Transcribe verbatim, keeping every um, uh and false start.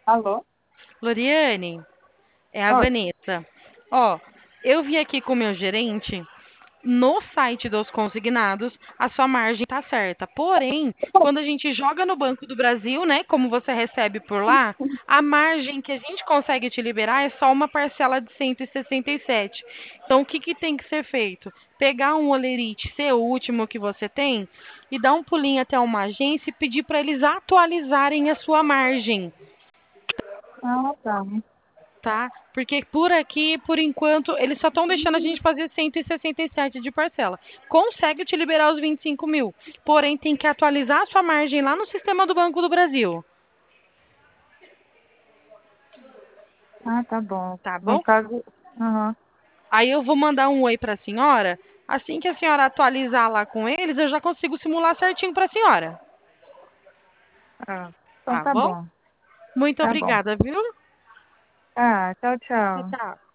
Alô? Loriane, é a Oi. Vanessa. Ó, eu vi aqui com o meu gerente, no site dos consignados, a sua margem tá certa. Porém, quando a gente joga no Banco do Brasil, né, como você recebe por lá, a margem que a gente consegue te liberar é só uma parcela de cento e sessenta e sete. Então, o que que tem que ser feito? Pegar um Olerite, ser o último que você tem, e dar um pulinho até uma agência e pedir para eles atualizarem a sua margem. Ah, tá. Tá? Porque por aqui, por enquanto, eles só estão deixando a gente fazer cento e sessenta e sete de parcela. Consegue te liberar os vinte e cinco mil. Porém, tem que atualizar a sua margem lá no sistema do Banco do Brasil. Ah, tá bom. Tá No bom? caso, aham. Aí eu vou mandar um oi para a senhora. Assim que a senhora atualizar lá com eles, eu já consigo simular certinho para a senhora. Ah, então Tá tá bom? bom. Muito Tá bom. obrigada, viu? Ah, tchau, Tchau, tchau. tchau.